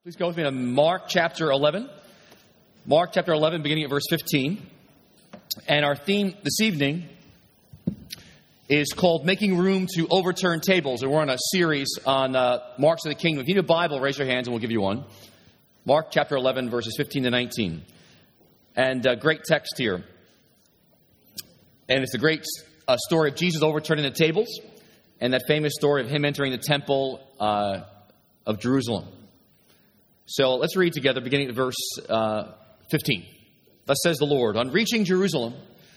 Please go with me to Mark chapter 11. Mark chapter 11, beginning at verse 15. And our theme this evening is called Making Room to Overturn Tables. And we're on a series on Marks of the Kingdom. If you need a Bible, raise your hands and we'll give you one. Mark chapter 11, verses 15 to 19. And great text here. And it's a great story of Jesus overturning the tables and that famous story of him entering the temple of Jerusalem. So let's read together, beginning at verse 15. Thus says the Lord, on reaching Jerusalem,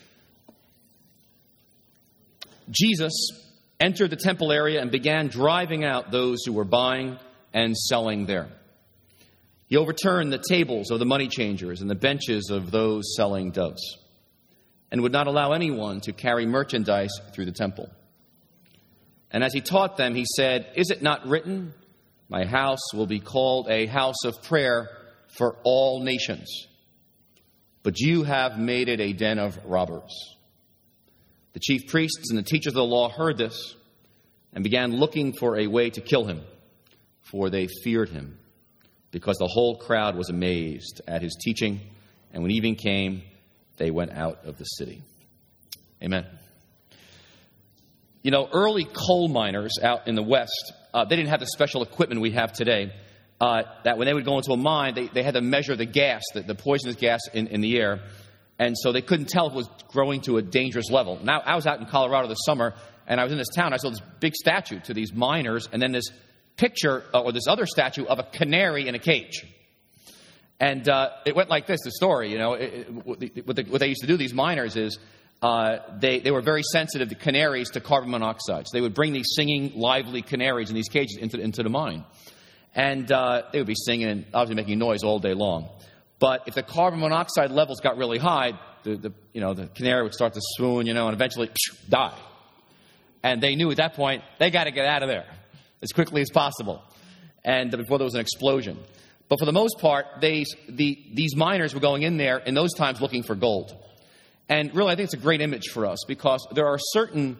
Jesus entered the temple area and began driving out those who were buying and selling there. He overturned the tables of the money changers and the benches of those selling doves, and would not allow anyone to carry merchandise through the temple. And as he taught them, he said, "Is it not written, my house will be called a house of prayer for all nations, but you have made it a den of robbers." The chief priests and the teachers of the law heard this and began looking for a way to kill him, for they feared him, because the whole crowd was amazed at his teaching. And when evening came, they went out of the city. Amen. You know, early coal miners out in the West, they didn't have the special equipment we have today, that when they would go into a mine, they had to measure the gas, the poisonous gas in the air. And so they couldn't tell if it was growing to a dangerous level. Now, I was out in Colorado this summer, and I was in this town. I saw this big statue to these miners, and then this picture, or this other statue of a canary in a cage. And it went like this, the story. You know, what they used to do, these miners, is they were very sensitive to canaries, to carbon monoxide. So they would bring these singing, lively canaries in these cages into the mine. And they would be singing and obviously making noise all day long. But if the carbon monoxide levels got really high, the canary would start to swoon, and eventually die. And they knew at that point, they got to get out of there as quickly as possible, and before there was an explosion. But for the most part, these miners were going in there in those times looking for gold. And really, I think it's a great image for us, because there are certain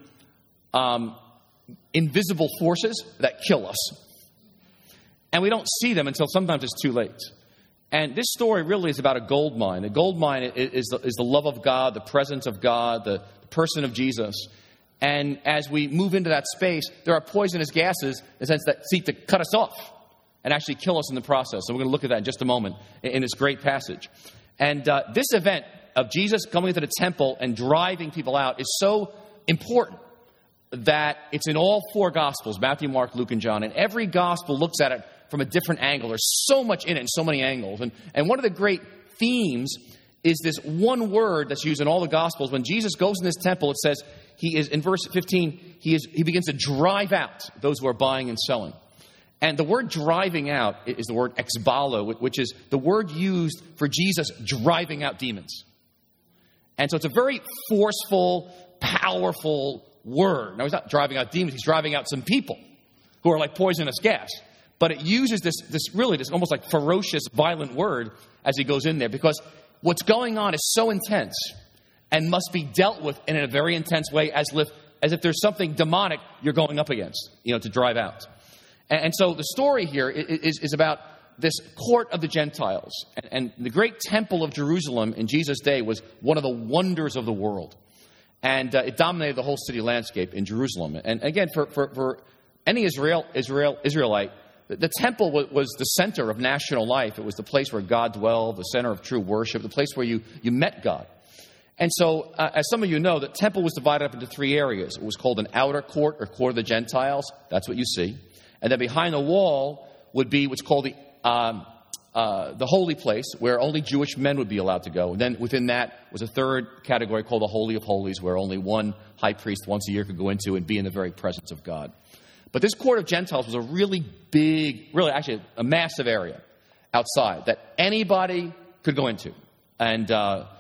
invisible forces that kill us. And we don't see them until sometimes it's too late. And this story really is about a gold mine. A gold mine is the love of God, the presence of God, the person of Jesus. And as we move into that space, there are poisonous gases, in the sense that seek to cut us off and actually kill us in the process. So we're going to look at that in just a moment in this great passage. And this event of Jesus coming into the temple and driving people out is so important that it's in all four Gospels, Matthew, Mark, Luke, and John. And every Gospel looks at it from a different angle. There's so much in it and so many angles. And one of the great themes is this one word that's used in all the Gospels. When Jesus goes in this temple, it says he is, in verse 15, he begins to drive out those who are buying and selling. And the word driving out is the word exbalo, which is the word used for Jesus driving out demons. And so it's a very forceful, powerful word. Now, he's not driving out demons. He's driving out some people who are like poisonous gas. But it uses this almost like ferocious, violent word as he goes in there, because what's going on is so intense and must be dealt with in a very intense way, as if there's something demonic you're going up against, to drive out. And so the story here is about this court of the Gentiles. And the great temple of Jerusalem in Jesus' day was one of the wonders of the world. And it dominated the whole city landscape in Jerusalem. And again, for any Israelite, the temple was the center of national life. It was the place where God dwelled, the center of true worship, the place where you met God. And so, as some of you know, the temple was divided up into three areas. It was called an outer court, or court of the Gentiles. That's what you see. And then behind the wall would be what's called the holy place, where only Jewish men would be allowed to go. And then within that was a third category called the Holy of Holies, where only one high priest once a year could go into and be in the very presence of God. But this court of Gentiles was a really big, actually a massive area outside that anybody could go into. And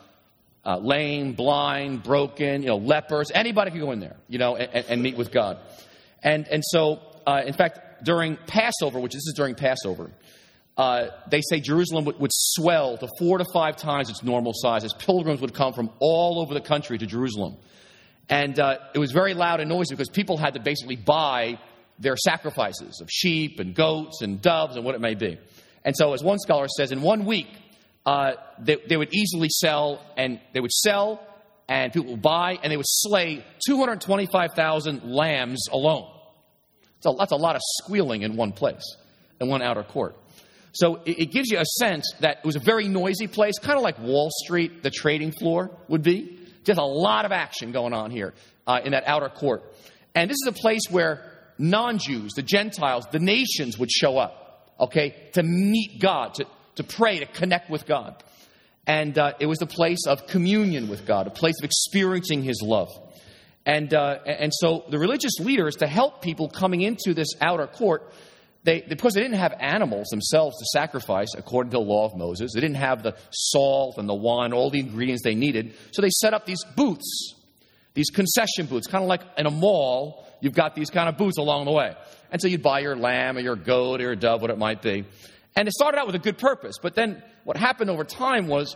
lame, blind, broken, lepers, anybody could go in there, and meet with God. And so, in fact, during Passover, this is during Passover, they say Jerusalem would swell to 4 to 5 times its normal size, as pilgrims would come from all over the country to Jerusalem. And it was very loud and noisy, because people had to basically buy their sacrifices of sheep and goats and doves and what it may be. And so, as one scholar says, in 1 week, they would easily sell, and people would buy, and they would slay 225,000 lambs alone. So that's a lot of squealing in one place, in one outer court. So it gives you a sense that it was a very noisy place, kind of like Wall Street, the trading floor would be. Just a lot of action going on here in that outer court. And this is a place where non-Jews, the Gentiles, the nations would show up, okay, to meet God, to pray, to connect with God. And it was a place of communion with God, a place of experiencing His love. And so the religious leaders, to help people coming into this outer court, because they didn't have animals themselves to sacrifice according to the law of Moses, they didn't have the salt and the wine, all the ingredients they needed, so they set up these booths, these concession booths, kind of like in a mall. You've got these kind of booths along the way. And so you'd buy your lamb or your goat or your dove, what it might be. And it started out with a good purpose, but then what happened over time was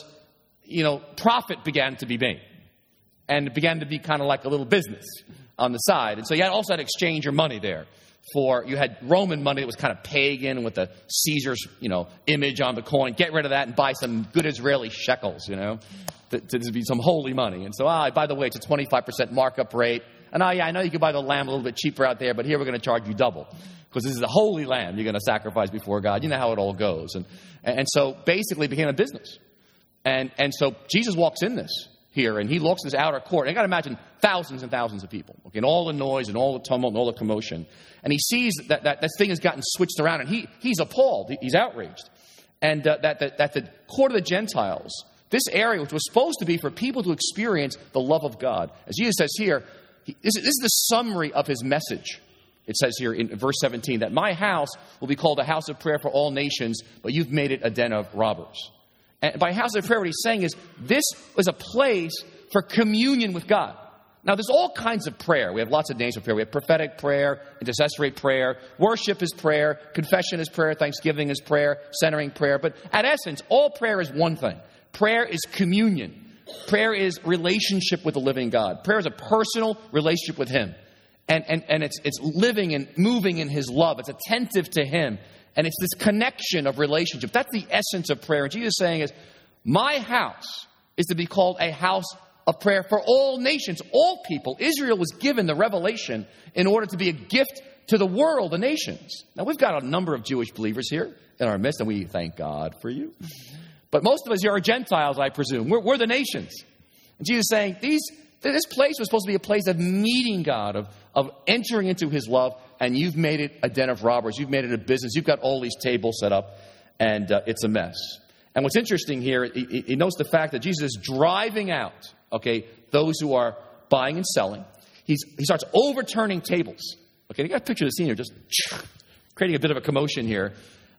profit began to be made. And it began to be kind of like a little business on the side. And so you also had to exchange your money there. You had Roman money that was kind of pagan with the Caesar's, image on the coin. Get rid of that and buy some good Israeli shekels, to be some holy money. And so, by the way, it's a 25% markup rate. And I know you can buy the lamb a little bit cheaper out there, but here we're going to charge you double. Because this is a holy lamb you're going to sacrifice before God. You know how it all goes. And so basically it became a business. And so Jesus walks in this here, and he looks at this outer court. And you got to imagine thousands and thousands of people, okay, and all the noise and all the tumult and all the commotion. And he sees that this thing has gotten switched around, and he's appalled. He's outraged. And that the court of the Gentiles, this area which was supposed to be for people to experience the love of God, as Jesus says here, this is the summary of his message. It says here in verse 17 that my house will be called a house of prayer for all nations, but you've made it a den of robbers. And by house of prayer, what he's saying is this was a place for communion with God. Now, there's all kinds of prayer. We have lots of names of prayer. We have prophetic prayer, intercessory prayer, worship is prayer, confession is prayer, thanksgiving is prayer, centering prayer. But at essence, all prayer is one thing. Prayer is communion. Prayer is relationship with the living God. Prayer is a personal relationship with Him. And it's living and moving in His love. It's attentive to Him. And it's this connection of relationship. That's the essence of prayer. And Jesus is saying is, my house is to be called a house of prayer for all nations, all people. Israel was given the revelation in order to be a gift to the world, the nations. Now, we've got a number of Jewish believers here in our midst, and we thank God for you. But most of us here are Gentiles, I presume. We're the nations. And Jesus is saying, this place was supposed to be a place of meeting God, of entering into His love, and you've made it a den of robbers. You've made it a business. You've got all these tables set up, and it's a mess. And what's interesting here, he notes the fact that Jesus is driving out, those who are buying and selling. He starts overturning tables. Okay, you got to picture the scene here, just creating a bit of a commotion here,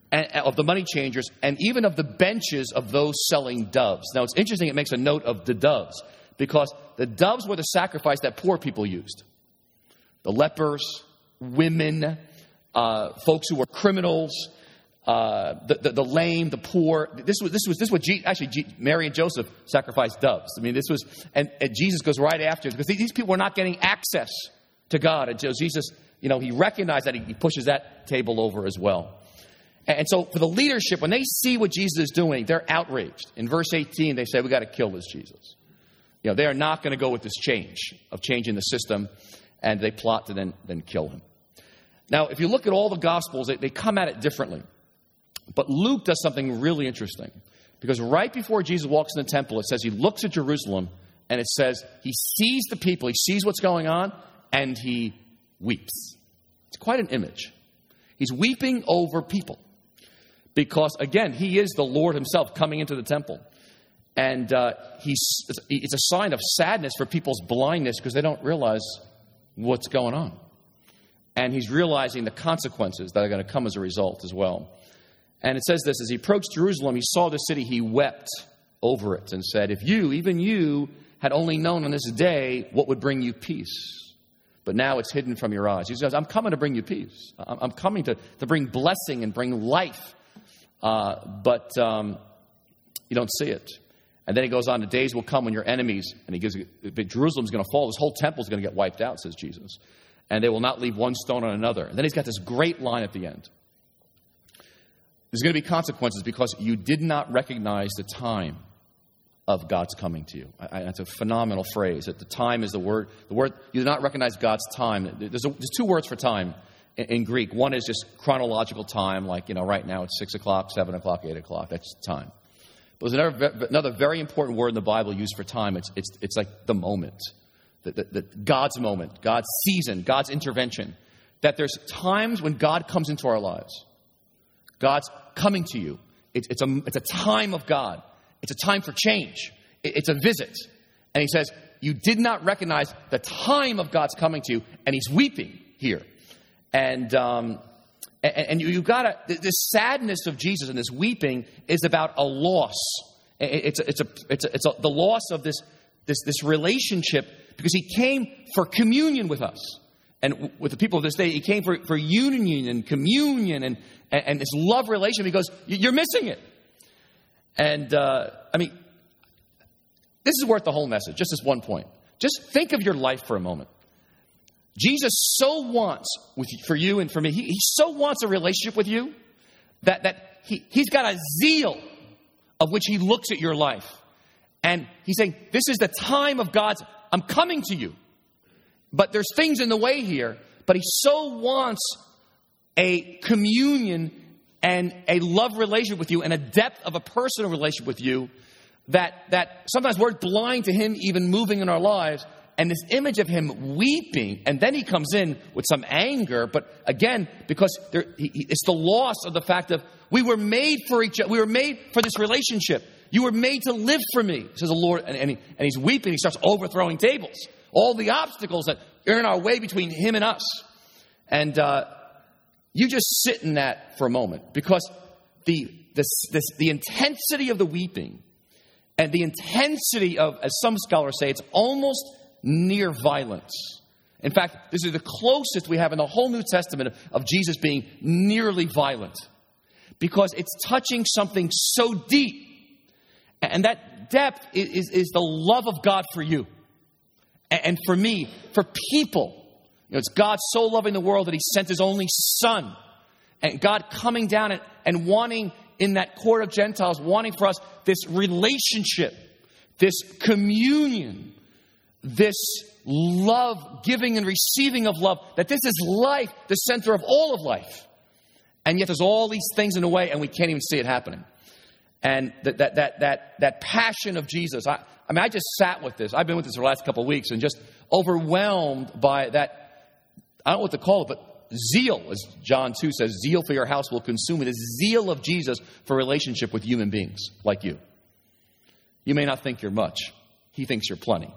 of the money changers, and even of the benches of those selling doves. Now, it's interesting, it makes a note of the doves, because the doves were the sacrifice that poor people used. The lepers, women, folks who were criminals, the lame, the poor. This was what Mary and Joseph sacrificed doves. I mean, this was, and Jesus goes right after it, because these people were not getting access to God. And so Jesus, he recognized that, he pushes that table over as well. And so for the leadership, when they see what Jesus is doing, they're outraged. In verse 18, they say, we got to kill this Jesus. They are not going to go with this change of changing the system, and they plot to then kill him. Now, if you look at all the Gospels, they come at it differently. But Luke does something really interesting, because right before Jesus walks in the temple, it says he looks at Jerusalem, and it says he sees the people, he sees what's going on, and he weeps. It's quite an image. He's weeping over people, because, again, he is the Lord himself coming into the temple. And it's a sign of sadness for people's blindness, because they don't realize what's going on. And he's realizing the consequences that are going to come as a result as well. And it says this, as he approached Jerusalem, he saw the city, he wept over it and said, if you, even you, had only known on this day what would bring you peace. But now it's hidden from your eyes. He says, I'm coming to bring you peace. I'm coming to bring blessing and bring life. But you don't see it. And then he goes on, the days will come when your enemies, and he gives, Jerusalem's going to fall, this whole temple is going to get wiped out, says Jesus. And they will not leave one stone on another. And then he's got this great line at the end. There's going to be consequences because you did not recognize the time of God's coming to you. That's a phenomenal phrase. That the time is the word. The word, you do not recognize God's time. There's two words for time in Greek. One is just chronological time, like, right now it's 6 o'clock, 7 o'clock, 8 o'clock. That's time. But there's another very important word in the Bible used for time. It's like the moment, God's moment, God's season, God's intervention. That there's times when God comes into our lives. God's coming to you. It's a time of God. It's a time for change. It's a visit. And he says, you did not recognize the time of God's coming to you, and he's weeping here. And you gotta, this sadness of Jesus and this weeping is about a loss. It's the loss of this relationship, because he came for communion with us. And with the people of this day, he came for union and communion and this love relationship. He goes, you're missing it. And, this is worth the whole message, just this one point. Just think of your life for a moment. Jesus so wants, for you and for me, he so wants a relationship with you that he's got a zeal of which he looks at your life. And he's saying, this is the time of God's, I'm coming to you. But there's things in the way here. But he so wants a communion and a love relationship with you and a depth of a personal relationship with you that sometimes we're blind to him even moving in our lives. And this image of him weeping, and then he comes in with some anger. But again, because it's the loss of the fact of we were made for each other. We were made for this relationship. You were made to live for me, says the Lord. And he's weeping. He starts overthrowing tables. All the obstacles that are in our way between him and us. And you just sit in that for a moment. Because the intensity of the weeping and the intensity of, as some scholars say, it's almost near violence. In fact, this is the closest we have in the whole New Testament of Jesus being nearly violent. Because it's touching something so deep. And that depth is the love of God for you. And for me, for people. It's God so loving the world that he sent his only son. And God coming down and wanting in that court of Gentiles, wanting for us this relationship, this communion, this love, giving and receiving of love, that this is life, the center of all of life. And yet there's all these things in the way and we can't even see it happening. And that passion of Jesus, I just sat with this. I've been with this for the last couple of weeks and just overwhelmed by that. I don't know what to call it, but zeal, as John 2 says, zeal for your house will consume me. The zeal of Jesus for relationship with human beings like you. You may not think you're much. He thinks you're plenty.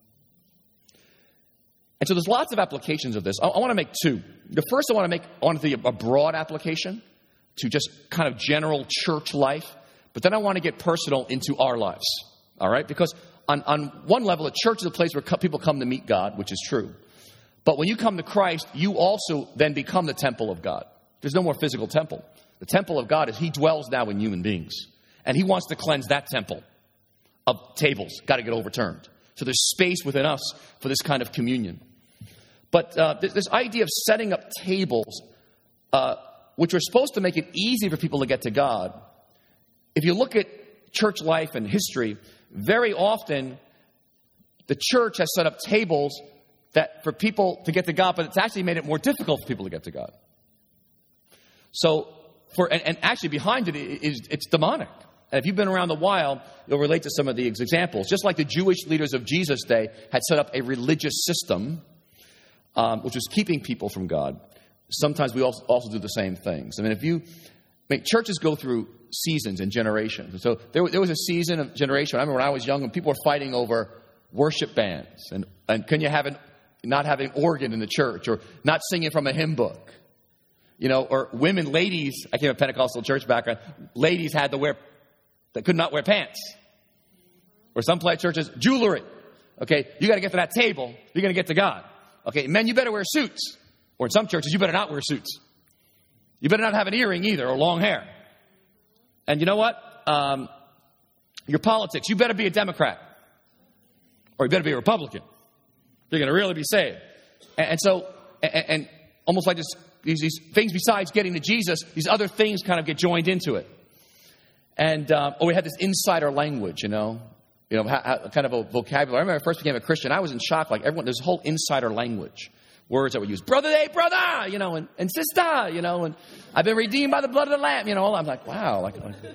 And so there's lots of applications of this. I want to make two. The first I want to do a broad application to just kind of general church life. But then I want to get personal into our lives. All right? Because on one level, a church is a place where people come to meet God, which is true. But when you come to Christ, you also then become the temple of God. There's no more physical temple. The temple of God is he dwells now in human beings. And he wants to cleanse that temple of tables. Got to get overturned. So there's space within us for this kind of communion. But this idea of setting up tables, which are supposed to make it easy for people to get to God. If you look at church life and history, very often the church has set up tables that for people to get to God, but it's actually made it more difficult for people to get to God. So, and actually behind it is it's demonic. And if you've been around a while, you'll relate to some of these examples. Just like the Jewish leaders of Jesus' day had set up a religious system, which was keeping people from God. Sometimes we also do the same things. I mean, churches go through seasons and generations. And so there was a season of generation. I remember when I was young and people were fighting over worship bands. And can you not have an organ in the church or not singing from a hymn book? Or women, ladies, I came from a Pentecostal church background, ladies had to could not wear pants. Or some churches, jewelry. Okay, you got to get to that table, you're going to get to God. Okay, men, you better wear suits. Or in some churches, you better not wear suits. You better not have an earring either or long hair. And you know what? Your politics, you better be a Democrat. Or you better be a Republican. You're going to really be saved. And so almost like this these things besides getting to Jesus, these other things kind of get joined into it. And we had this insider language, kind of a vocabulary. I remember when I first became a Christian, I was in shock. Like everyone, there's a whole insider language. Words that we use, brother, hey, brother, and sister, and I've been redeemed by the blood of the Lamb, I'm like, wow,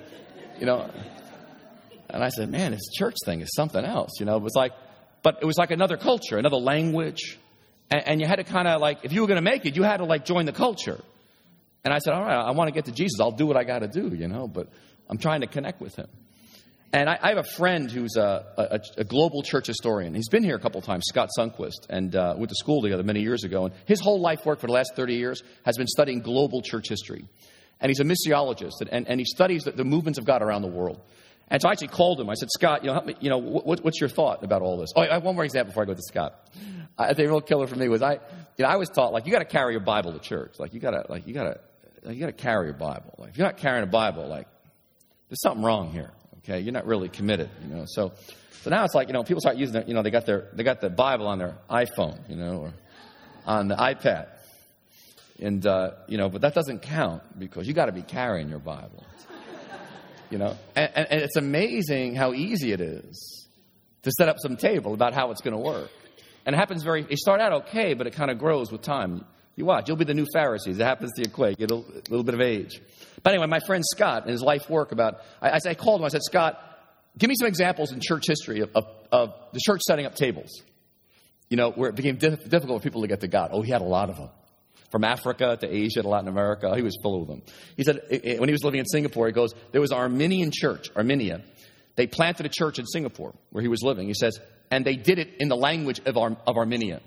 and I said, man, this church thing is something else, but it was like another culture, another language, and you had to kind of if you were going to make it, you had to join the culture. And I said, all right, I want to get to Jesus, I'll do what I got to do, but I'm trying to connect with him. And I have a friend who's a global church historian. He's been here a couple of times, Scott Sundquist, and went to school together many years ago. And his whole life work for the last 30 years has been studying global church history. And he's a missiologist, and he studies the movements of God around the world. And so I actually called him. I said, Scott, help me, what's your thought about all this? Oh, I have one more example before I go to Scott. I think a real killer for me was I was taught you got to carry your Bible to church. You got to carry your Bible. If you're not carrying a Bible, there's something wrong here. Okay, you're not really committed, So now it's people start using it. They got the Bible on their iPhone, or on the iPad, and but that doesn't count because you got to be carrying your Bible, And it's amazing how easy it is to set up some table about how it's going to work, and it happens it start out okay, but it kind of grows with time. You watch, you'll be the new Pharisees. It happens to you quick. Get a little bit of age. But anyway, my friend Scott and his life work I called him. I said, Scott, give me some examples in church history of the church setting up tables, where it became difficult for people to get to God. Oh, he had a lot of them. From Africa to Asia to Latin America, he was full of them. He said when he was living in Singapore, he goes, there was an Armenian church, Armenia. They planted a church in Singapore where he was living. He says, and they did it in the language of Armenian.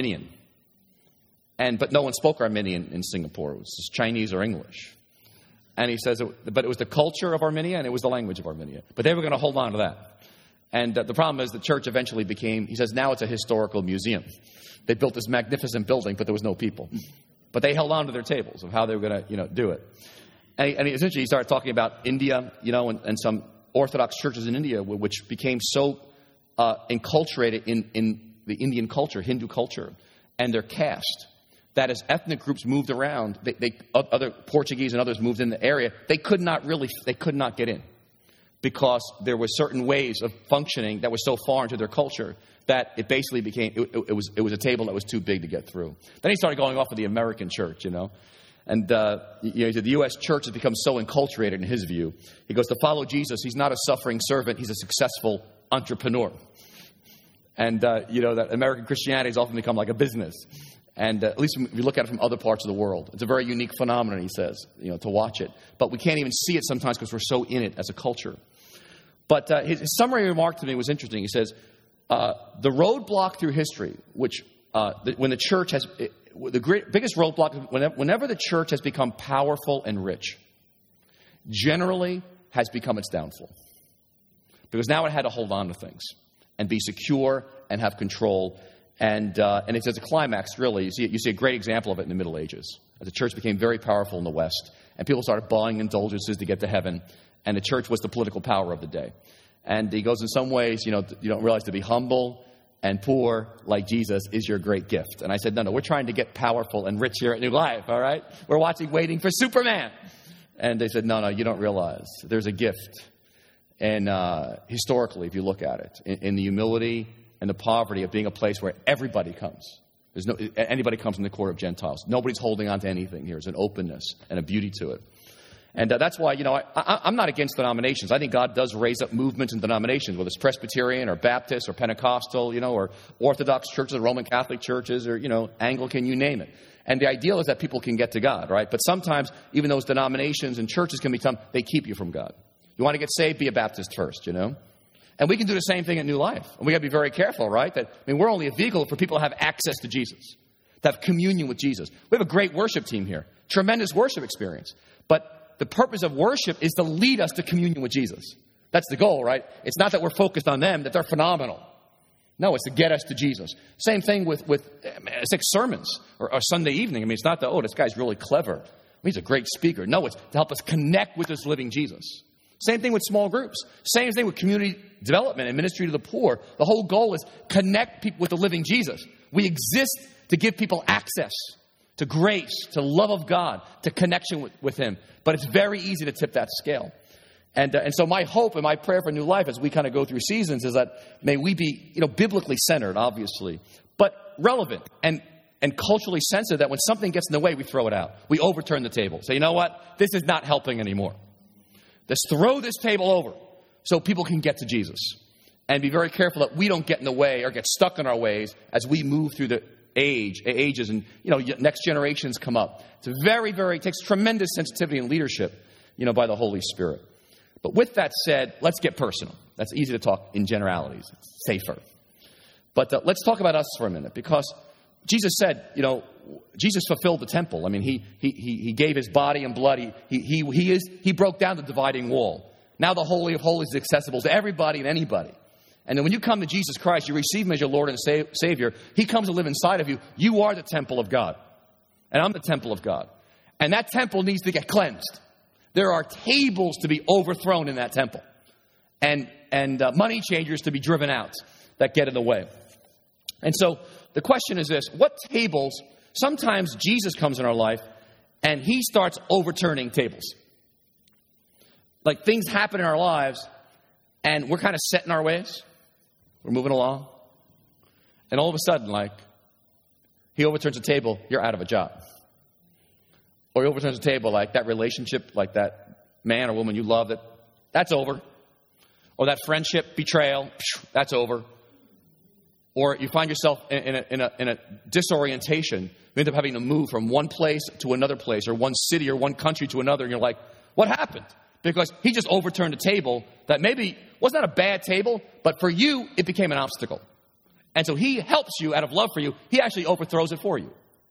But no one spoke Armenian in Singapore. It was just Chinese or English. And he says, but it was the culture of Armenia and it was the language of Armenia. But they were going to hold on to that. And the problem is the church eventually became, he says, now it's a historical museum. They built this magnificent building, but there was no people. But they held on to their tables of how they were going to, do it. And essentially he started talking about India, and some Orthodox churches in India, which became so enculturated in the Indian culture, Hindu culture, and their caste, that as ethnic groups moved around, other Portuguese and others moved in the area, they could not get in because there were certain ways of functioning that were so foreign to their culture that it basically became, it was a table that was too big to get through. Then he started going off of the American church, And he said the U.S. church has become so enculturated in his view. He goes, to follow Jesus, he's not a suffering servant, he's a successful entrepreneur. And, that American Christianity has often become like a business. And at least if you look at it from other parts of the world, it's a very unique phenomenon, he says, to watch it. But we can't even see it sometimes because we're so in it as a culture. But his summary remark to me was interesting. He says, the roadblock through history, which when the church has, biggest roadblock, whenever the church has become powerful and rich, generally has become its downfall. Because now it had to hold on to things and be secure and have control. And it says a climax, really. You see a great example of it in the Middle Ages. As the church became very powerful in the West, and people started buying indulgences to get to heaven, and the church was the political power of the day. And he goes, in some ways, you don't realize to be humble and poor like Jesus is your great gift. And I said, no, we're trying to get powerful and rich here at New Life, all right? We're waiting for Superman. And they said, no, you don't realize. There's a gift. And historically, if you look at it, in the humility and the poverty of being a place where everybody comes. Anybody comes in the court of Gentiles. Nobody's holding on to anything here. There's an openness and a beauty to it. And that's why, I'm not against denominations. I think God does raise up movements and denominations, whether it's Presbyterian or Baptist or Pentecostal, or Orthodox churches or Roman Catholic churches or, Anglican, you name it. And the ideal is that people can get to God, right? But sometimes even those denominations and churches can become, they keep you from God. You want to get saved, be a Baptist first, And we can do the same thing at New Life. And we got to be very careful, right? We're only a vehicle for people to have access to Jesus, to have communion with Jesus. We have a great worship team here, tremendous worship experience. But the purpose of worship is to lead us to communion with Jesus. That's the goal, right? It's not that we're focused on them, that they're phenomenal. No, it's to get us to Jesus. Same thing with 6 sermons or Sunday evening. It's not this guy's really clever. He's a great speaker. No, it's to help us connect with this living Jesus. Same thing with small groups. Same thing with community development and ministry to the poor. The whole goal is connect people with the living Jesus. We exist to give people access to grace, to love of God, to connection with him. But it's very easy to tip that scale. And so my hope and my prayer for New Life as we kind of go through seasons is that may we be, biblically centered, obviously, but relevant and culturally sensitive, that when something gets in the way, we throw it out. We overturn the table. Say, you know what? This is not helping anymore. Let's throw this table over so people can get to Jesus. And be very careful that we don't get in the way or get stuck in our ways as we move through the ages and, next generations come up. It's it takes tremendous sensitivity and leadership, by the Holy Spirit. But with that said, let's get personal. That's easy to talk in generalities. It's safer. But let's talk about us for a minute, because Jesus said, Jesus fulfilled the temple. I mean, he gave his body and blood. He broke down the dividing wall. Now the Holy of Holies is accessible to everybody and anybody. And then when you come to Jesus Christ, you receive him as your Lord and Savior. He comes to live inside of you. You are the temple of God. And I'm the temple of God. And that temple needs to get cleansed. There are tables to be overthrown in that temple. And money changers to be driven out that get in the way. And so the question is this: what tables? Sometimes Jesus comes in our life and he starts overturning tables. Like things happen in our lives and we're kind of set in our ways. We're moving along. And all of a sudden, he overturns a table, you're out of a job. Or he overturns a table, like that relationship, like that man or woman you love, that's over. Or that friendship, betrayal, that's over. Or you find yourself in a disorientation. You end up having to move from one place to another place, or one city or one country to another, and you're like, what happened? Because he just overturned a table that maybe was not a bad table, but for you, it became an obstacle. And so he helps you out of love for you. He actually overthrows it for you.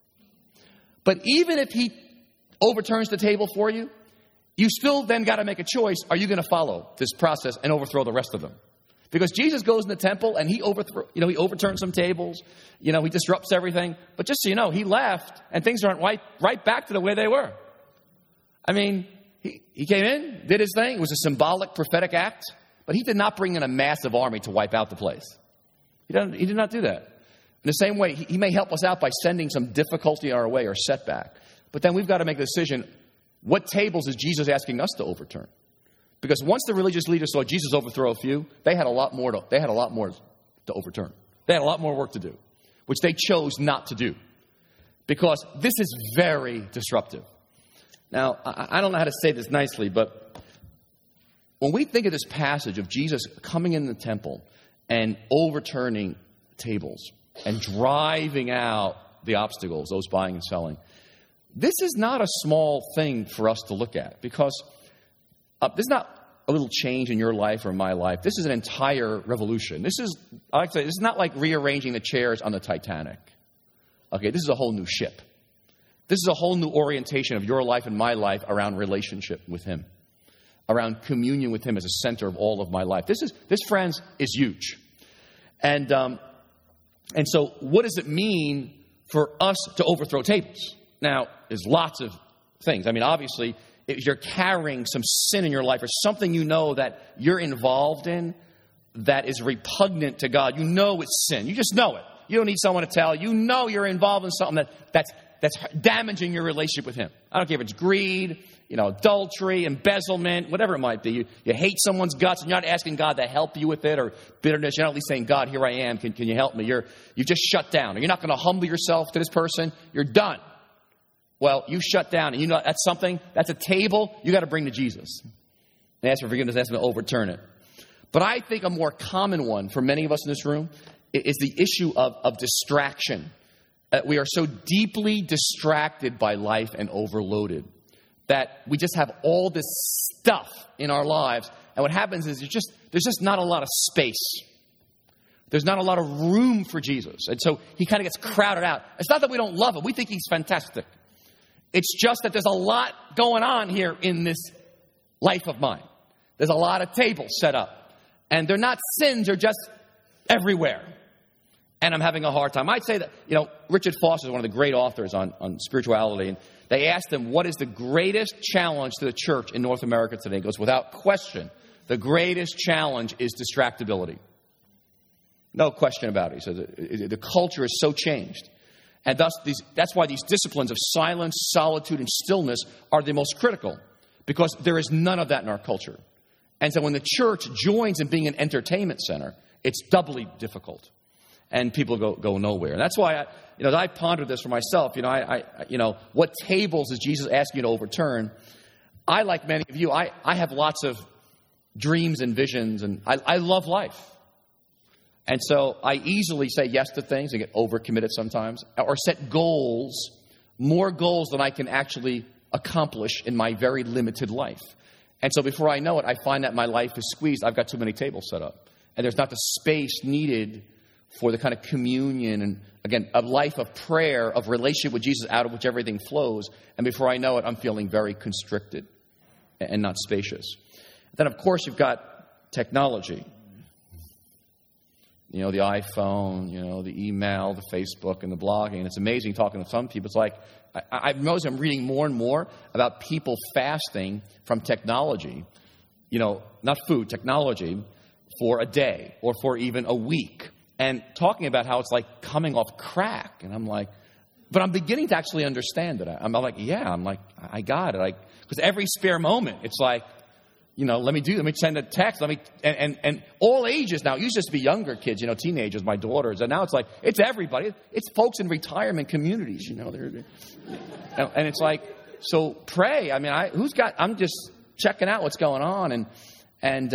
But even if he overturns the table for you, you still then got to make a choice. Are you going to follow this process and overthrow the rest of them? Because Jesus goes in the temple and he overturns some tables. He disrupts everything. But just so you know, he left and things aren't right back to the way they were. I mean, he came in, did his thing. It was a symbolic, prophetic act. But he did not bring in a massive army to wipe out the place. He did not do that. In the same way, he may help us out by sending some difficulty our way or setback. But then we've got to make a decision. What tables is Jesus asking us to overturn? Because once the religious leaders saw Jesus overthrow a few, they had a lot more to overturn. They had a lot more work to do, which they chose not to do. Because this is very disruptive. Now, I don't know how to say this nicely, but when we think of this passage of Jesus coming in the temple and overturning tables and driving out the obstacles, those buying and selling, this is not a small thing for us to look at, because this is not a little change in your life or my life. This is an entire revolution. This is not like rearranging the chairs on the Titanic. Okay, this is a whole new ship. This is a whole new orientation of your life and my life around relationship with him, around communion with him as a center of all of my life. This, friends, is huge. And so what does it mean for us to overthrow tables? Now, there's lots of things. I mean, obviously, if you're carrying some sin in your life or something that you're involved in that is repugnant to God, it's sin. You just know it. You don't need someone to tell. You're involved in something that's damaging your relationship with him. I don't care if it's greed, adultery, embezzlement, whatever it might be. You hate someone's guts and you're not asking God to help you with it, or bitterness. You're not at least saying, God, here I am. Can you help me? You just shut down. And you're not going to humble yourself to this person. You're done. Well, you shut down, and that's a table you got to bring to Jesus. And ask for forgiveness, ask him to overturn it. But I think a more common one for many of us in this room is the issue of distraction. We are so deeply distracted by life and overloaded that we just have all this stuff in our lives. And what happens is there's just not a lot of space. There's not a lot of room for Jesus. And so he kind of gets crowded out. It's not that we don't love him. We think he's fantastic. It's just that there's a lot going on here in this life of mine. There's a lot of tables set up. And they're not sins, they're just everywhere. And I'm having a hard time. I'd say that, Richard Foster is one of the great authors on spirituality. And they asked him, what is the greatest challenge to the church in North America today? He goes, without question, the greatest challenge is distractibility. No question about it. He says the culture is so changed. And that's why these disciplines of silence, solitude, and stillness are the most critical, because there is none of that in our culture. And so when the church joins in being an entertainment center, it's doubly difficult. And people go nowhere. And that's why I pondered this for myself. What tables is Jesus asking you to overturn? I, like many of you, I have lots of dreams and visions, and I love life. And so I easily say yes to things and get overcommitted sometimes, or set goals, more goals than I can actually accomplish in my very limited life. And so before I know it, I find that my life is squeezed. I've got too many tables set up. And there's not the space needed for the kind of communion and, again, a life of prayer, of relationship with Jesus out of which everything flows. And before I know it, I'm feeling very constricted and not spacious. Then, of course, you've got technology. The iPhone, the email, the Facebook, and the blogging. And it's amazing talking to some people. It's like, I've noticed I'm reading more and more about people fasting from technology, not food, technology, for a day or for even a week. And talking about how it's like coming off crack. And I'm like, but I'm beginning to actually understand it. I'm like, I got it. Because every spare moment, it's like, let me send a text. And all ages now. It used to be younger kids, teenagers, my daughters. And now it's like, it's everybody. It's folks in retirement communities, and it's like, so pray. I'm just checking out what's going on. And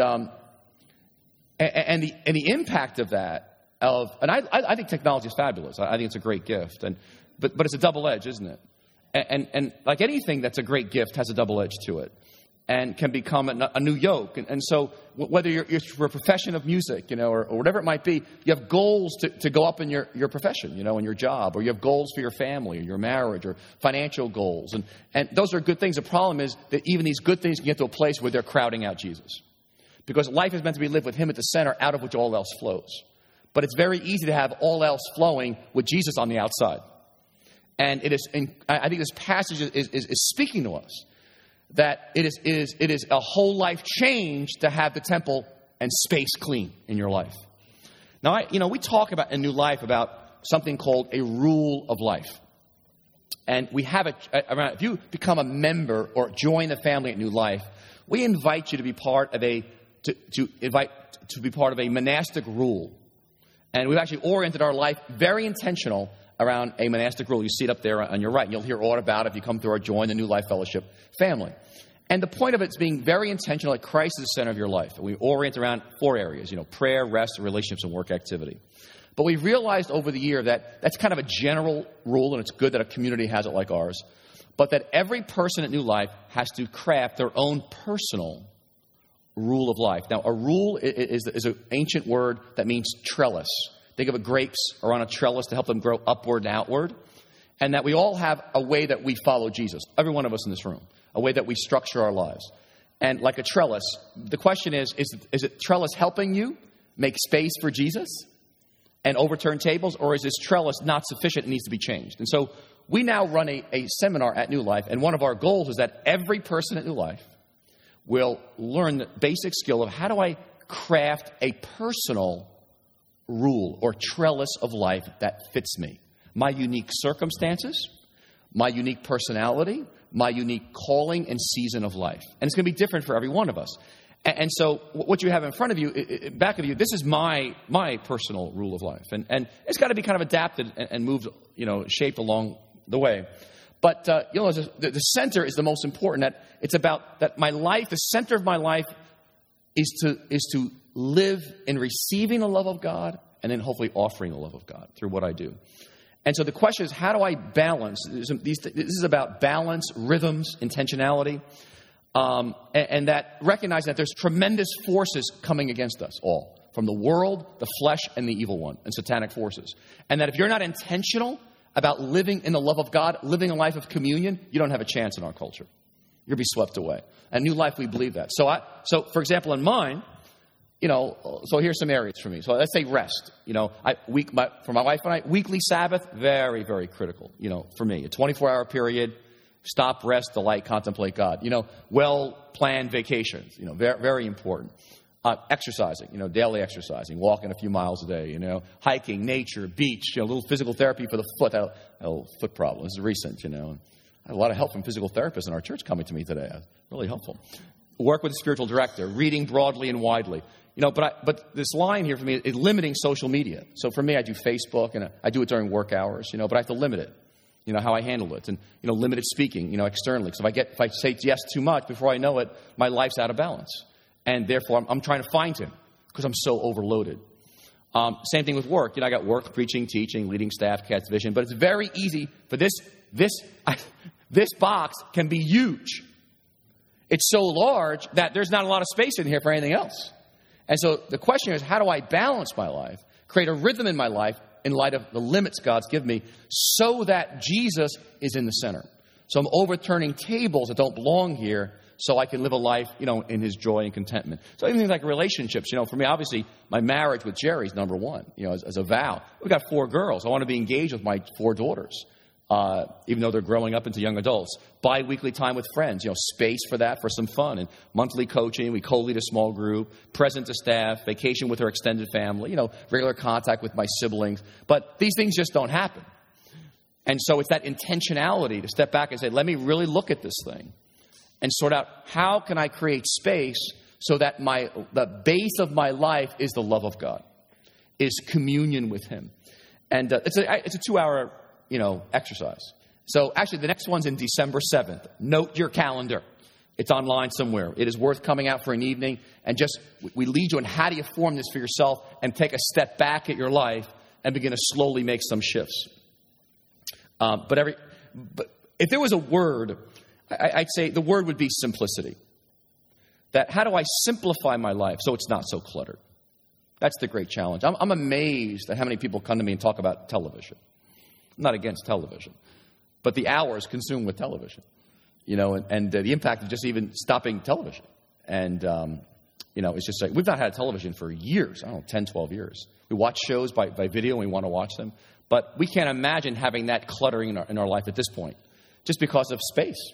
the impact of that, I think technology is fabulous. I think it's a great gift. But it's a double edge, isn't it? And like anything that's a great gift has a double edge to it. And can become a new yoke. And so whether you're for a profession of music, or whatever it might be, you have goals to go up in your profession, in your job, or you have goals for your family or your marriage or financial goals. And those are good things. The problem is that even these good things can get to a place where they're crowding out Jesus. Because life is meant to be lived with him at the center, out of which all else flows. But it's very easy to have all else flowing with Jesus on the outside. And I think this passage is speaking to us. That it is a whole life change to have the temple and space clean in your life. Now, we talk about in New Life about something called a rule of life. And we have if you become a member or join the family at New Life, we invite you to be part of a monastic rule. And we've actually oriented our life very intentional around a monastic rule. You see it up there on your right. You'll hear all about it if you come through or join the New Life Fellowship family. And the point of it is being very intentional, that Christ is the center of your life. And we orient around 4 areas, prayer, rest, relationships, and work activity. But we've realized over the year that that's kind of a general rule, and it's good that a community has it like ours, but that every person at New Life has to craft their own personal rule of life. Now, a rule is an ancient word that means trellis. Think of grapes are on a trellis to help them grow upward and outward. And that we all have a way that we follow Jesus. Every one of us in this room. A way that we structure our lives. And like a trellis, the question is it trellis helping you make space for Jesus and overturn tables? Or is this trellis not sufficient and needs to be changed? And so we now run a seminar at New Life. And one of our goals is that every person at New Life will learn the basic skill of how do I craft a personal rule or trellis of life that fits me. My unique circumstances, my unique personality, my unique calling and season of life. And it's going to be different for every one of us. And so what you have in front of you, back of you, this is my personal rule of life. And it's got to be kind of adapted and moved, shaped along the way. But, the center is the most important. That it's about that my life, the center of my life is to live in receiving the love of God and then hopefully offering the love of God through what I do. And so the question is, how do I balance? This is about balance, rhythms, intentionality, and that recognizing that there's tremendous forces coming against us all, from the world, the flesh, and the evil one, and satanic forces. And that if you're not intentional about living in the love of God, living a life of communion, you don't have a chance in our culture. You'll be swept away. And New Life, we believe that. So for example, in mine, so here's some areas for me. So let's say rest. For my wife and I, weekly Sabbath, very, very critical. For me, a 24-hour period, stop, rest, delight, contemplate God. Well-planned vacations. Very, very important. Exercising, daily exercising, walking a few miles a day, hiking, nature, beach, a little physical therapy for the foot. I had a little foot problem. This is recent, I had a lot of help from physical therapists in our church coming to me today. Really helpful. Work with a spiritual director, reading broadly and widely. But this line here for me is limiting social media. So for me, I do Facebook, and I do it during work hours, but I have to limit it. How I handle it, and limited speaking, externally. So if I say yes too much, before I know it, my life's out of balance. And therefore, I'm trying to find him because I'm so overloaded. Same thing with work. I got work, preaching, teaching, leading staff, Cat's Vision. But it's very easy for this box can be huge. It's so large that there's not a lot of space in here for anything else. And so the question is, how do I balance my life, create a rhythm in my life in light of the limits God's given me so that Jesus is in the center? So I'm overturning tables that don't belong here, so I can live a life, in his joy and contentment. So even things like relationships, for me, obviously, my marriage with Jerry is number one, as a vow. We've got 4 girls. I want to be engaged with my 4 daughters, even though they're growing up into young adults. Bi-weekly time with friends, space for that, for some fun. And monthly coaching, we co-lead a small group, present to staff, vacation with our extended family, regular contact with my siblings. But these things just don't happen. And so it's that intentionality to step back and say, let me really look at this thing and sort out how can I create space so that the base of my life is the love of God, is communion with him. And it's a 2-hour, exercise. So actually the next one's in December 7th. Note your calendar. It's online somewhere. It is worth coming out for an evening and we lead you on how do you form this for yourself and take a step back at your life and begin to slowly make some shifts. But if there was a word, I'd say the word would be simplicity. That how do I simplify my life so it's not so cluttered? That's the great challenge. I'm amazed at how many people come to me and talk about television. I'm not against television, but the hours consumed with television, and the impact of just even stopping television. And, it's just like we've not had television for years, 10, 12 years. We watch shows by video and we want to watch them, but we can't imagine having that cluttering in our life at this point just because of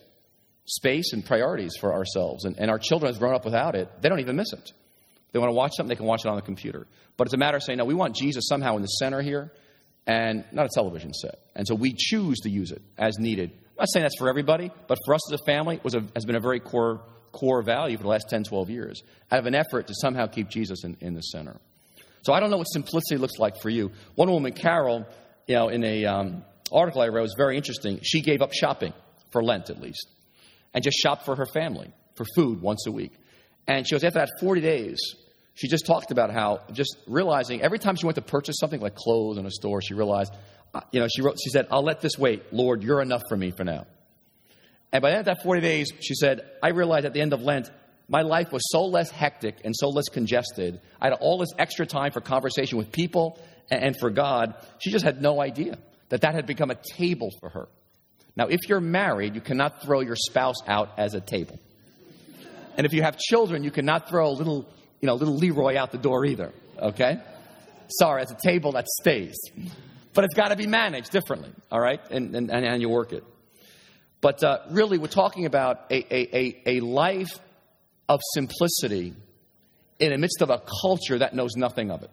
space and priorities for ourselves. And our children have grown up without it. They don't even miss it. If they want to watch something, they can watch it on the computer. But it's a matter of saying, no, we want Jesus somehow in the center here and not a television set. And so we choose to use it as needed. I'm not saying that's for everybody, but for us as a family, has been a very core value for the last 10, 12 years out of an effort to somehow keep Jesus in the center. So I don't know what simplicity looks like for you. One woman, Carol, in a article I read was very interesting. She gave up shopping for Lent at least, and just shopped for her family, for food once a week. And she was after that 40 days, she just talked about how just realizing every time she went to purchase something like clothes in a store, she realized, she said, I'll let this wait. Lord, you're enough for me for now. And by the end of that 40 days, she said, I realized at the end of Lent, my life was so less hectic and so less congested. I had all this extra time for conversation with people and for God. She just had no idea that had become a table for her. Now, if you're married, you cannot throw your spouse out as a table. And if you have children, you cannot throw little Leroy out the door either, okay? Sorry, it's a table that stays. But it's got to be managed differently, all right? And you work it. But really, we're talking about a life of simplicity in the midst of a culture that knows nothing of it.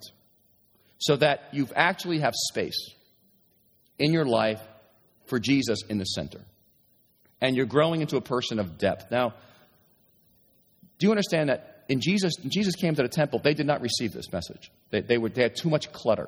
So that you actually have space in your life for Jesus in the center. And you're growing into a person of depth. Now, do you understand that when Jesus came to the temple, they did not receive this message. They had too much clutter.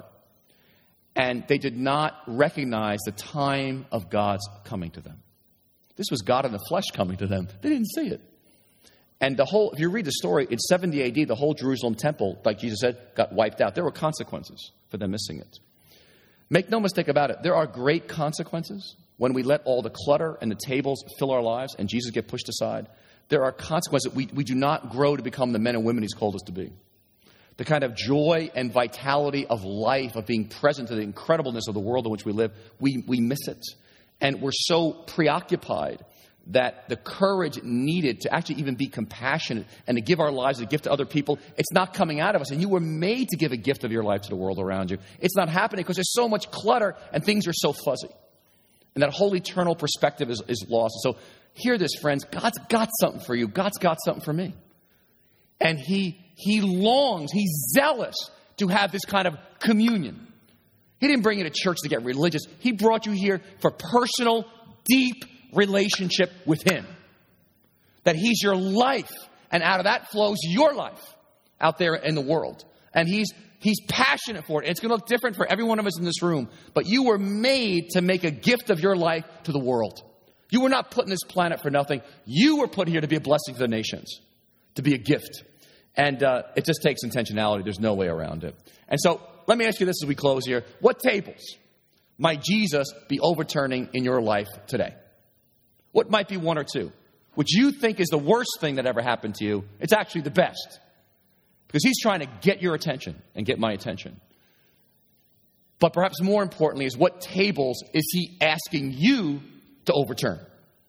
And they did not recognize the time of God's coming to them. This was God in the flesh coming to them. They didn't see it. And if you read the story, in 70 AD, the whole Jerusalem temple, like Jesus said, got wiped out. There were consequences for them missing it. Make no mistake about it. There are great consequences when we let all the clutter and the tables fill our lives and Jesus get pushed aside. There are consequences. We do not grow to become the men and women he's called us to be. The kind of joy and vitality of life, of being present to the incredibleness of the world in which we live, we miss it. And we're so preoccupied that the courage needed to actually even be compassionate and to give our lives as a gift to other people, it's not coming out of us. And you were made to give a gift of your life to the world around you. It's not happening because there's so much clutter and things are so fuzzy. And that whole eternal perspective is lost. And so hear this, friends. God's got something for you. God's got something for me. And he He longs, he's zealous to have this kind of communion. He didn't bring you to church to get religious. He brought you here for personal, deep relationship with him. That he's your life, and out of that flows your life out there in the world. And he's passionate for it. It's going to look different for every one of us in this room, but you were made to make a gift of your life to the world. You were not put on this planet for nothing. You were put here to be a blessing to the nations, to be a gift. And it just takes intentionality. There's no way around it. And so let me ask you this as we close here. What tables might Jesus be overturning in your life today? What might be one or two? Which you think is the worst thing that ever happened to you, it's actually the best. Because he's trying to get your attention and get my attention. But perhaps more importantly is, what tables is he asking you to overturn?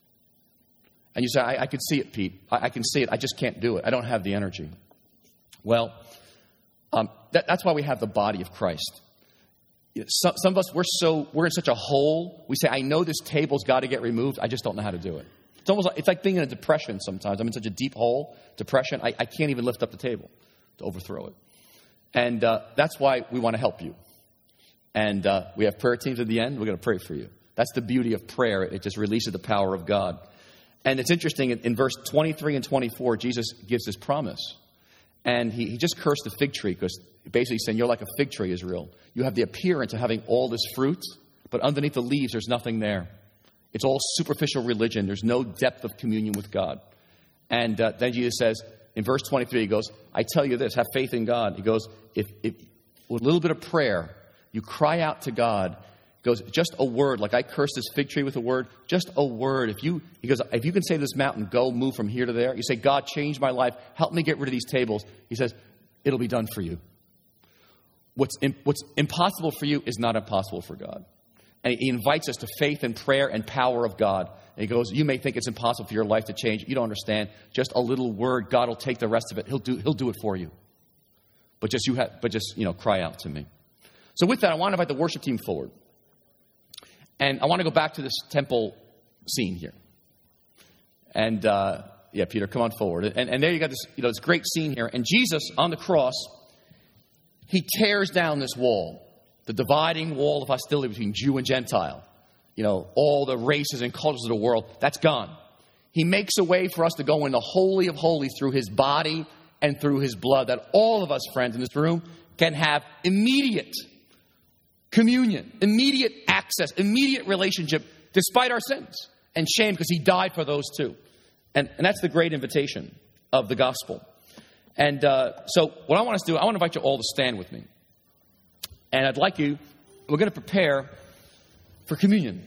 And you say, I can see it, Pete. I can see it. I just can't do it. I don't have the energy. Well, that's why we have the body of Christ. Some of us, we're in such a hole. We say, I know this table's got to get removed. I just don't know how to do it. It's almost like, it's like being in a depression sometimes. I'm in such a deep hole, depression. I can't even lift up the table to overthrow it. And that's why we want to help you. And we have prayer teams at the end. We're going to pray for you. That's the beauty of prayer. It just releases the power of God. And it's interesting, in verse 23 and 24, Jesus gives this promise. And he just cursed the fig tree, because basically saying, you're like a fig tree, Israel. You have the appearance of having all this fruit, but underneath the leaves, there's nothing there. It's all superficial religion. There's no depth of communion with God. And then Jesus says, in verse 23, he goes, I tell you this, have faith in God. He goes, if with a little bit of prayer, you cry out to God. He goes, just a word, like I cursed this fig tree with a word, just a word. He goes, if you can say to this mountain, go, move from here to there. You say, God, change my life. Help me get rid of these tables. He says, it'll be done for you. What's impossible for you is not impossible for God. And he invites us to faith and prayer and power of God. And he goes, you may think it's impossible for your life to change. You don't understand. Just a little word, God will take the rest of it. He'll do it for you. But just cry out to me. So with that, I want to invite the worship team forward. And I want to go back to this temple scene here. And Peter, come on forward. And there you got this great scene here. And Jesus on the cross, he tears down this wall, the dividing wall of hostility between Jew and Gentile. All the races and cultures of the world, that's gone. He makes a way for us to go in the Holy of Holies through his body and through his blood, that all of us, friends, in this room can have immediate communion, immediate access, immediate relationship, despite our sins and shame, because he died for those too. And that's the great invitation of the gospel. And so what I want us to do, I want to invite you all to stand with me. And we're going to prepare for communion.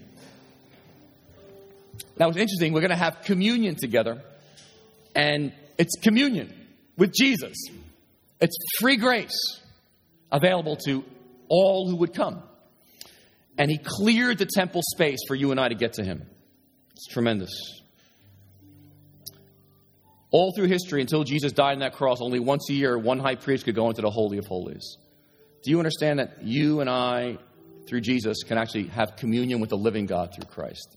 Now, it's interesting. We're going to have communion together. And it's communion with Jesus. It's free grace available to all who would come. And he cleared the temple space for you and I to get to him. It's tremendous. All through history, until Jesus died on that cross, only once a year, one high priest could go into the Holy of Holies. Do you understand that you and I, through Jesus, can actually have communion with the living God through Christ?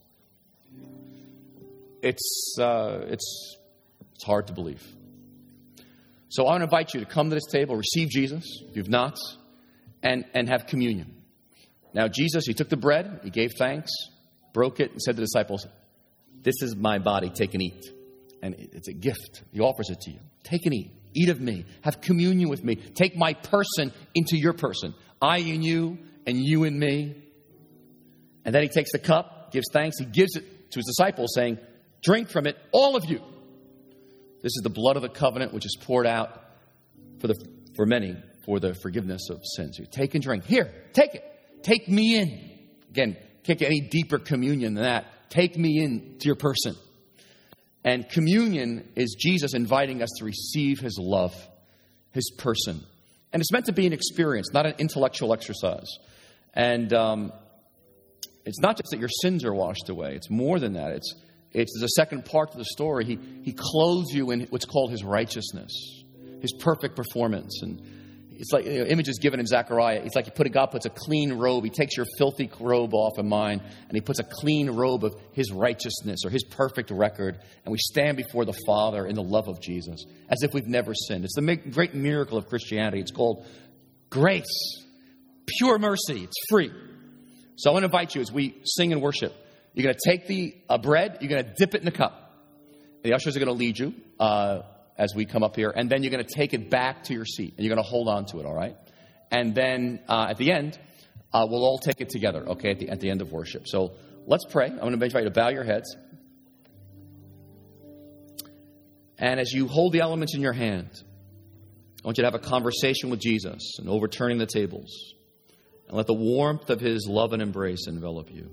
It's hard to believe. So I want to invite you to come to this table, receive Jesus, if you've not, and have communion. Now, Jesus, he took the bread, he gave thanks, broke it, and said to the disciples, this is my body, take and eat. And it's a gift. He offers it to you. Take and eat. Eat of me. Have communion with me. Take my person into your person. I in you and you in me. And then he takes the cup, gives thanks. He gives it to his disciples saying, drink from it, all of you. This is the blood of the covenant which is poured out for many for the forgiveness of sins. You take and drink. Here, take it. Take me in. Again, can't get any deeper communion than that. Take me in to your person. And communion is Jesus inviting us to receive his love, his person. And it's meant to be an experience, not an intellectual exercise. And it's not just that your sins are washed away. It's more than that. It's the second part of the story. He clothes you in what's called his righteousness, his perfect performance. And it's like images given in Zechariah. It's like God puts a clean robe. He takes your filthy robe off of mine, and he puts a clean robe of his righteousness or his perfect record. And we stand before the Father in the love of Jesus as if we've never sinned. It's the great miracle of Christianity. It's called grace, pure mercy. It's free. So I want to invite you as we sing and worship. You're going to take the bread. You're going to dip it in the cup. The ushers are going to lead you as we come up here. And then you're going to take it back to your seat. And you're going to hold on to it, all right? And then at the end, we'll all take it together, okay, at the end of worship. So let's pray. I'm going to invite you to bow your heads. And as you hold the elements in your hand, I want you to have a conversation with Jesus and overturning the tables. And let the warmth of his love and embrace envelop you.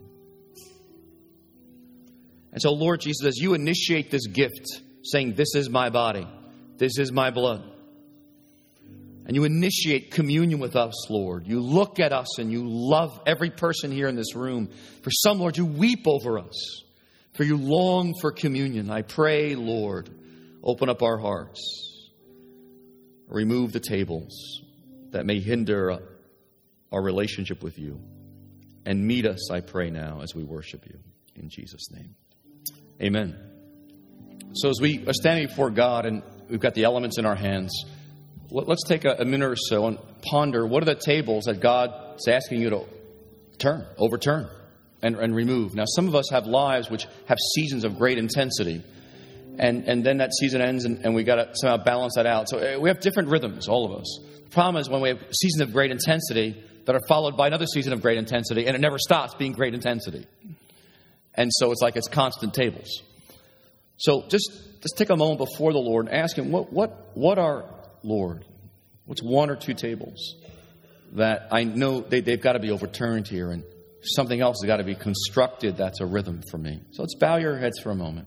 And so, Lord Jesus, as you initiate this gift, saying, this is my body, this is my blood, and you initiate communion with us, Lord. You look at us and you love every person here in this room. For some, Lord, you weep over us, for you long for communion. I pray, Lord, open up our hearts, remove the tables that may hinder our relationship with you, and meet us, I pray now, as we worship you. In Jesus' name. Amen. So as we are standing before God and we've got the elements in our hands, let's take a minute or so and ponder what are the tables that God is asking you to overturn, and remove. Now, some of us have lives which have seasons of great intensity, and then that season ends, and we got to somehow balance that out. So we have different rhythms, all of us. The problem is when we have seasons of great intensity that are followed by another season of great intensity, and it never stops being great intensity. And so it's like it's constant tables. So just take a moment before the Lord and ask him, what are, Lord, what's one or two tables that I know they've got to be overturned here, and something else has got to be constructed that's a rhythm for me. So let's bow your heads for a moment.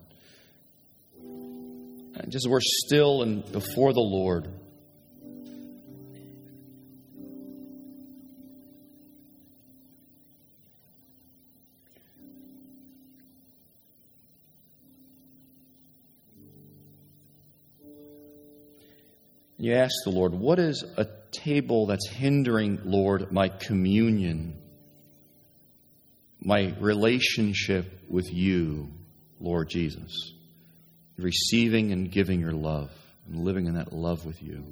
And just as we're still and before the Lord, you ask the Lord, what is a table that's hindering, Lord, my communion, my relationship with you, Lord Jesus, receiving and giving your love and living in that love with you?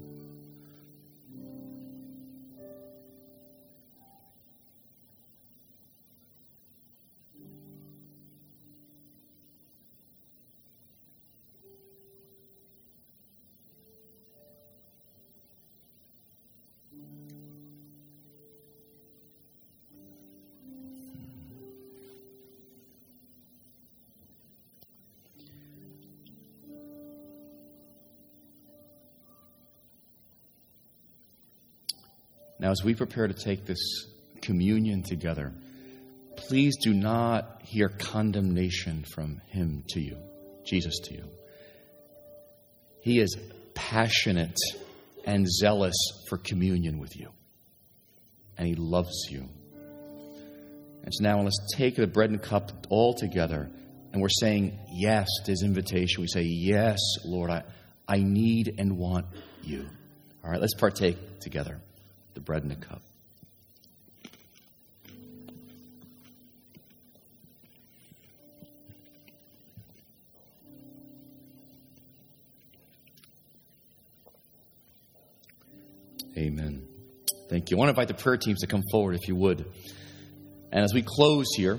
Now, as we prepare to take this communion together, please do not hear condemnation from him to you, Jesus to you. He is passionate and zealous for communion with you, and he loves you. And so now let's take the bread and cup all together, and we're saying yes to his invitation. We say, yes, Lord, I need and want you. All right, let's partake together. The bread and the cup. Amen. Thank you. I want to invite the prayer teams to come forward, if you would. And as we close here,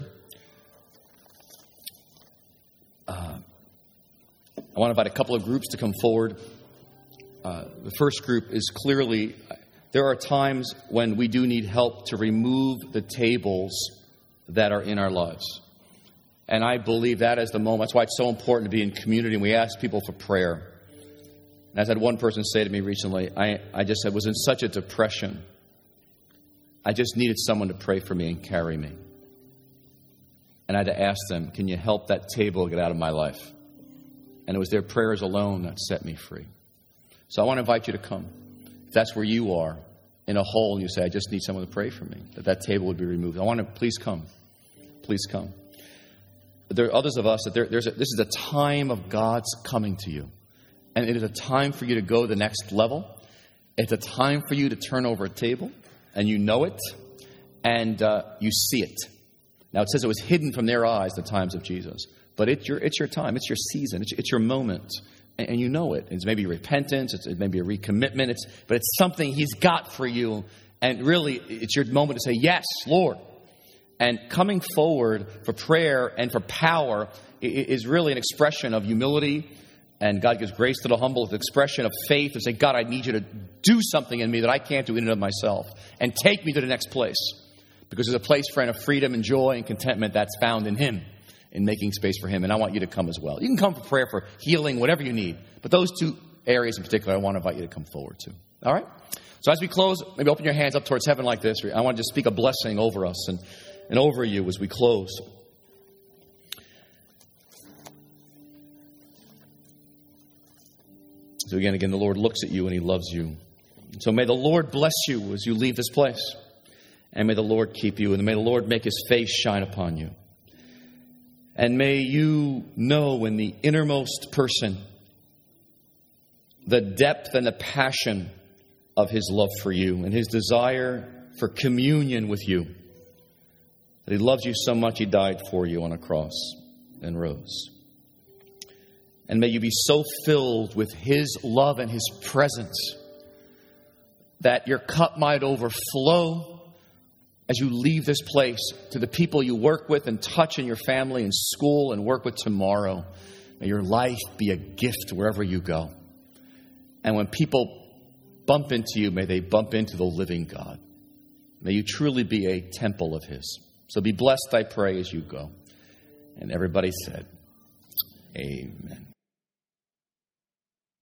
I want to invite a couple of groups to come forward. The first group is clearly... There are times when we do need help to remove the tables that are in our lives. And I believe that is the moment. That's why it's so important to be in community. And we ask people for prayer. And as I had one person say to me recently, I just said, was in such a depression. I just needed someone to pray for me and carry me. And I had to ask them, can you help that table get out of my life? And it was their prayers alone that set me free. So I want to invite you to come. If that's where you are, in a hole, and you say, I just need someone to pray for me, that table would be removed. I want to, please come. Please come. There are others of us that this is a time of God's coming to you. And it is a time for you to go to the next level. It's a time for you to turn over a table, and you know it, and you see it. Now, it says it was hidden from their eyes, the times of Jesus. But it's your time. It's your season. It's your moment. And you know it. It's maybe repentance. It may be a recommitment. But it's something He's got for you. And really, it's your moment to say, yes, Lord. And coming forward for prayer and for power is really an expression of humility. And God gives grace to the humble. It's an expression of faith to say, God, I need you to do something in me that I can't do in and of myself. And take me to the next place. Because there's a place, friend, of freedom and joy and contentment that's found in Him. In making space for Him. And I want you to come as well. You can come for prayer, for healing, whatever you need. But those two areas in particular, I want to invite you to come forward to. All right? So as we close, maybe open your hands up towards heaven like this. I want to just speak a blessing over us and over you as we close. So again, the Lord looks at you and He loves you. So may the Lord bless you as you leave this place. And may the Lord keep you. And may the Lord make His face shine upon you. And may you know in the innermost person the depth and the passion of His love for you and His desire for communion with you. That He loves you so much He died for you on a cross and rose. And may you be so filled with His love and His presence that your cup might overflow as you leave this place to the people you work with and touch in your family and school and work with tomorrow. May your life be a gift wherever you go. And when people bump into you, may they bump into the living God. May you truly be a temple of His. So be blessed, I pray, as you go. And everybody said, amen.